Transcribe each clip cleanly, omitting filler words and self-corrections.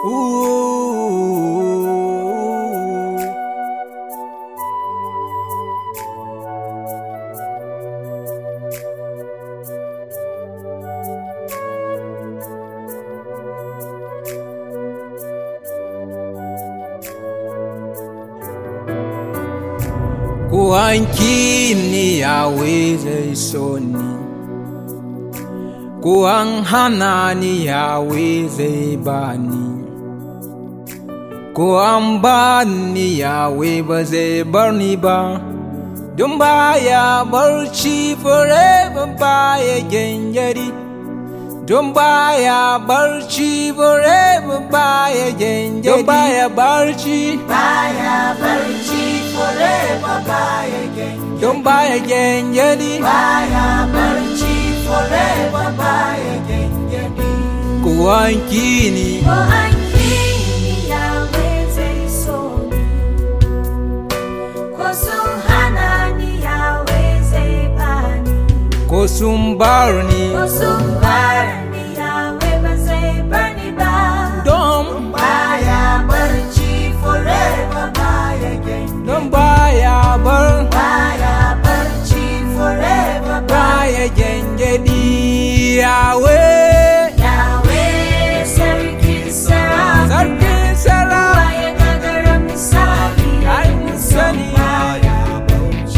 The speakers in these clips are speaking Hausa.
Kuhankini Yahweh zai so ni, kuhan hana ni Yahweh zai bani, kuhan ba ni Yahweh ba zai bar ni ba, don baya barci forever baya gyangyari, don baya barci forever baya gyangyari, don baya barci forever baya gyangyari, don baya gyangyari, baya barci forever baya gyangyari. Kuhankini Yahweh zai so ni, ko sun hana ni Yahweh zai bani, ko sun bar ni Yahweh ba zai bar ni ba, don baya barci forever baya gyangyari, don baya barci forever baya gyangyari. Yahweh sarkin sara, sarkin sara baya gagara misali, ai mun sani. baya barci.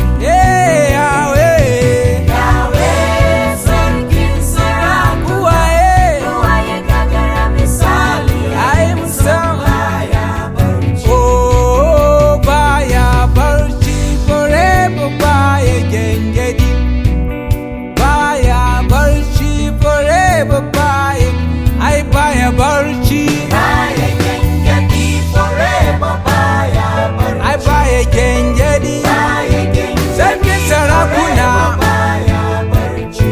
Yahweh Sarkin sara, kuwaye baya gagara misali, ai mun san. baya barci. Oh, baya barci forever baya gyangyari, baya barci forever baya, ai baya barci, Baya gyangyadi forever, baya barci. ai baya gyangyari. Baya gyangyadi Sarkin sarakuna. forever, baya barci.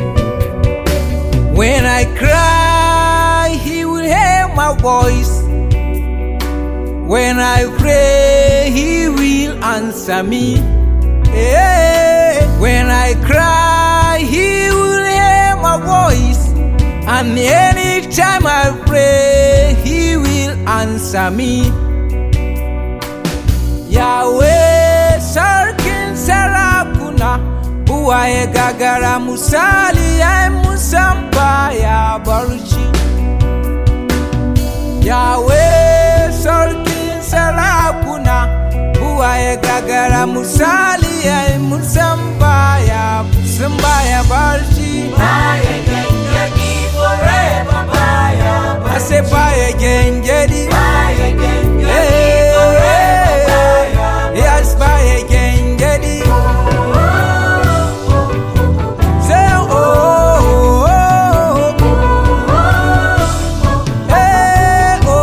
When I cry, He will hear my voice. When I pray, He will answer me. When I cry, He will hear my voice. And anytime I pray, He will answer me. Yahweh, sarkin sarakuna, buwaye gagara musali ya musan baya barci. Yahweh, sarkin sarakuna, buwaye gagara musali ya musan baya barci. Baya gyangyadi forever, baya I barci. say baya gyangyari. Baya gyangyadi forever, baya barci. Yes, baya gyangyari. Say oh, oh, oh, oh. Hey, oh,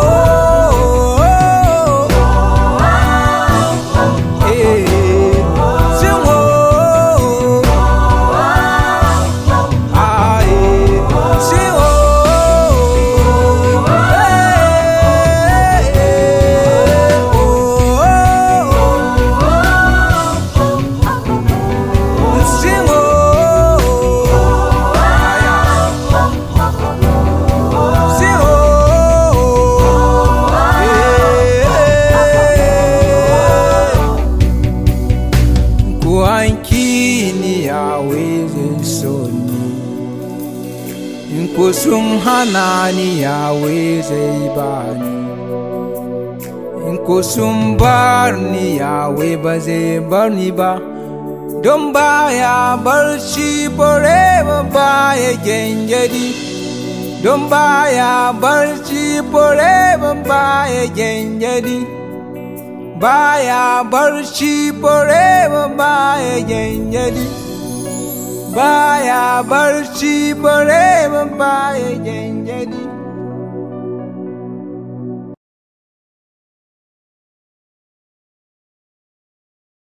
oh, oh. Hey, sing oh, ah, yeah. Sing oh, sing oh, sing oh. Kuhankini Yahweh zai so ni, ko sun hana ni Yahweh zai bani, ko sun bar ni Yahweh ba zai bar ni ba, don baya barci forever baya gyangyari, don baya barci forever baya gyangyari, baya barci forever baya gyangyari, baya barci forever baya gyangyari.